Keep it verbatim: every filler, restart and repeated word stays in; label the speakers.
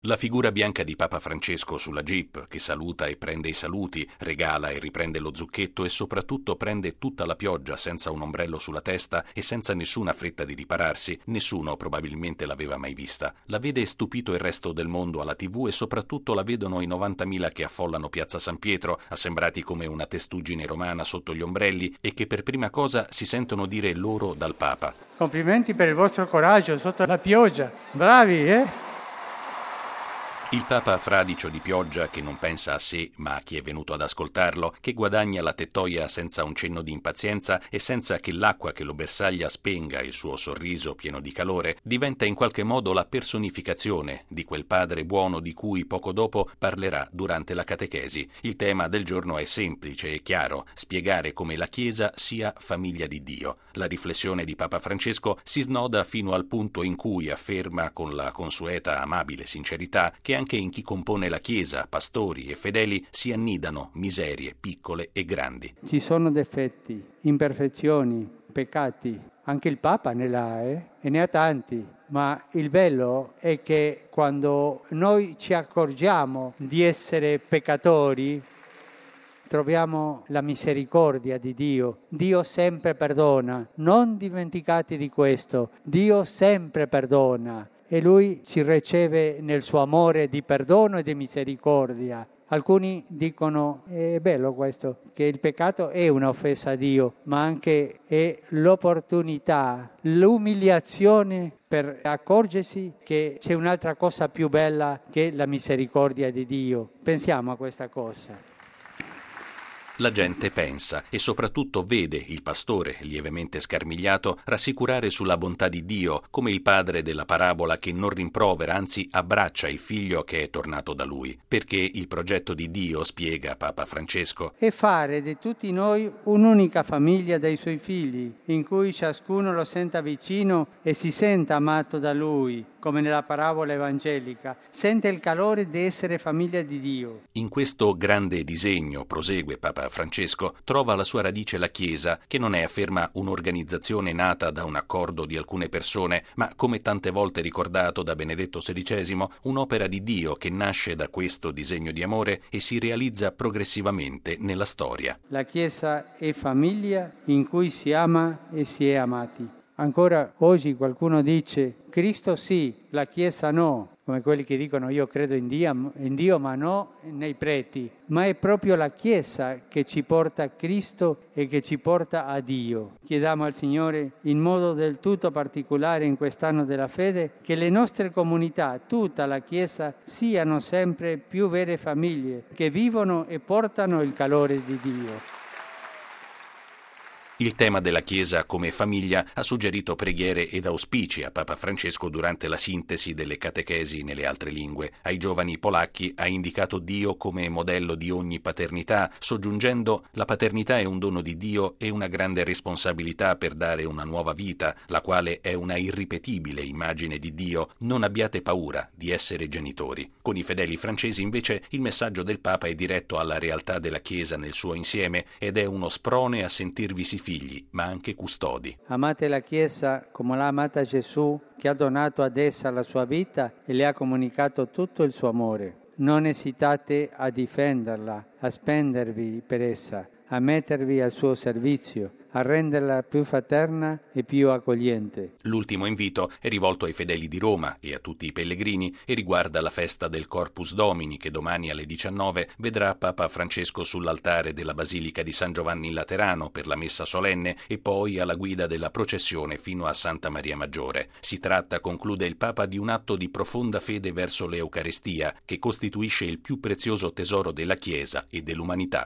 Speaker 1: La figura bianca di Papa Francesco sulla Jeep, che saluta e prende i saluti, regala e riprende lo zucchetto e soprattutto prende tutta la pioggia senza un ombrello sulla testa e senza nessuna fretta di ripararsi, nessuno probabilmente l'aveva mai vista. La vede stupito il resto del mondo alla tivù e soprattutto la vedono i novantamila che affollano Piazza San Pietro, assembrati come una testuggine romana sotto gli ombrelli e che per prima cosa si sentono dire loro dal Papa.
Speaker 2: Complimenti per il vostro coraggio sotto la pioggia. Bravi, eh?
Speaker 1: Il Papa fradicio di pioggia che non pensa a sé ma a chi è venuto ad ascoltarlo, che guadagna la tettoia senza un cenno di impazienza e senza che l'acqua che lo bersaglia spenga il suo sorriso pieno di calore, diventa in qualche modo la personificazione di quel padre buono di cui poco dopo parlerà durante la catechesi. Il tema del giorno è semplice e chiaro: spiegare come la Chiesa sia famiglia di Dio. La riflessione di Papa Francesco si snoda fino al punto in cui afferma con la consueta amabile sincerità che anche in chi compone la Chiesa, pastori e fedeli, si annidano miserie piccole e grandi.
Speaker 2: Ci sono difetti, imperfezioni, peccati. Anche il Papa ne ha, eh? E ne ha tanti. Ma il bello è che quando noi ci accorgiamo di essere peccatori, troviamo la misericordia di Dio. Dio sempre perdona. Non dimenticate di questo. Dio sempre perdona. E Lui ci riceve nel suo amore di perdono e di misericordia. Alcuni dicono, è bello questo, che il peccato è un'offesa a Dio, ma anche è l'opportunità, l'umiliazione per accorgersi che c'è un'altra cosa più bella che la misericordia di Dio. Pensiamo a questa cosa.
Speaker 1: La gente pensa e soprattutto vede il pastore, lievemente scarmigliato, rassicurare sulla bontà di Dio, come il padre della parabola che non rimprovera, anzi abbraccia il figlio che è tornato da lui. Perché il progetto di Dio, spiega Papa Francesco,
Speaker 2: è fare di tutti noi un'unica famiglia dei suoi figli, in cui ciascuno lo senta vicino e si senta amato da lui, come nella parabola evangelica, sente il calore di essere famiglia di Dio.
Speaker 1: In questo grande disegno, prosegue Papa Francesco, trova la sua radice la Chiesa, che non è, afferma, un'organizzazione nata da un accordo di alcune persone, ma, come tante volte ricordato da Benedetto sedicesimo, un'opera di Dio che nasce da questo disegno di amore e si realizza progressivamente nella storia.
Speaker 2: La Chiesa è famiglia in cui si ama e si è amati. Ancora oggi qualcuno dice Cristo sì, la Chiesa no, come quelli che dicono io credo in Dio, in Dio ma no nei preti, ma è proprio la Chiesa che ci porta a Cristo e che ci porta a Dio. Chiediamo al Signore in modo del tutto particolare in quest'anno della fede che le nostre comunità, tutta la Chiesa, siano sempre più vere famiglie che vivono e portano il calore di Dio.
Speaker 1: Il tema della Chiesa come famiglia ha suggerito preghiere ed auspici a Papa Francesco durante la sintesi delle catechesi nelle altre lingue. Ai giovani polacchi ha indicato Dio come modello di ogni paternità, soggiungendo: la paternità è un dono di Dio e una grande responsabilità per dare una nuova vita, la quale è una irripetibile immagine di Dio. Non abbiate paura di essere genitori. Con i fedeli francesi, invece, il messaggio del Papa è diretto alla realtà della Chiesa nel suo insieme ed è uno sprone a sentirvisi figli, ma anche custodi.
Speaker 2: Amate la Chiesa come l'ha amata Gesù, che ha donato ad essa la sua vita e le ha comunicato tutto il suo amore. Non esitate a difenderla, a spendervi per essa, a mettervi al suo servizio, a renderla più fraterna e più accogliente.
Speaker 1: L'ultimo invito è rivolto ai fedeli di Roma e a tutti i pellegrini e riguarda la festa del Corpus Domini che domani alle diciannove vedrà Papa Francesco sull'altare della Basilica di San Giovanni in Laterano per la messa solenne e poi alla guida della processione fino a Santa Maria Maggiore. Si tratta, conclude il Papa, di un atto di profonda fede verso l'Eucaristia che costituisce il più prezioso tesoro della Chiesa e dell'umanità.